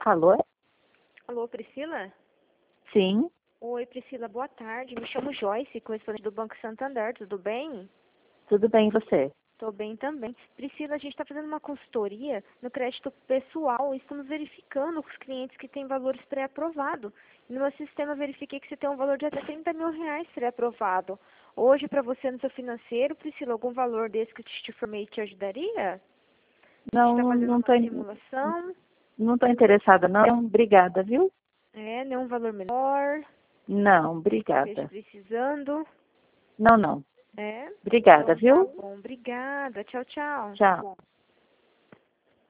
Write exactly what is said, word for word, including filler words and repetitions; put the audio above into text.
Alô? Alô, Priscila? Sim, Oi, Priscila, boa tarde. Me chamo Joyce, correspondente do Banco Santander. Tudo bem? tudo bem e você? Tô bem também. Priscila, a gente está fazendo uma consultoria no crédito pessoal e estamos verificando os clientes que têm valores pré-aprovados. No meu sistema, verifiquei que você tem um valor de até trinta mil reais pré-aprovado. Hoje, para você no seu financeiro, Priscila, algum valor desse que eu te informei te ajudaria? A gente está Não, fazendo não tô, uma in- simulação. não tô interessada não. Obrigada, viu? É, nenhum valor menor. Não, Esteja obrigada. precisando. Não, não. É? Obrigada, Então tá viu? bom. Obrigada. Tchau, tchau. Tchau.